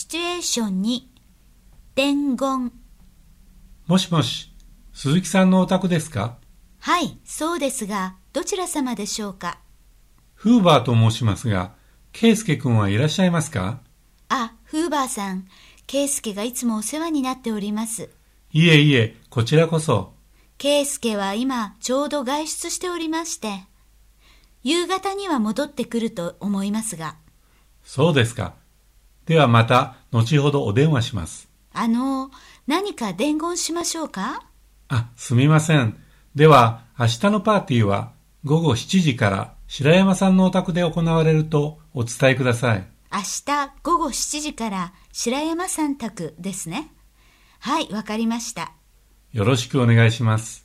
シチュエーション2、伝言。 もしもし、鈴木さんのお宅ですか？ はい、そうですが、どちら様でしょうか？ フーバーと申しますが、圭介くんはいらっしゃいますか？ あ、フーバーさん、圭介がいつもお世話になっております。 いえいえ、こちらこそ。 圭介は今ちょうど外出しておりまして、夕方には戻ってくると思いますが。 そうですか。ではまた後ほどお電話します。 何か伝言しましょうか？ すみません。では明日のパーティーは午後7時から白山さんのお宅で行われるとお伝えください。 明日午後7時から白山さん宅ですね。はい、わかりました。 よろしくお願いします。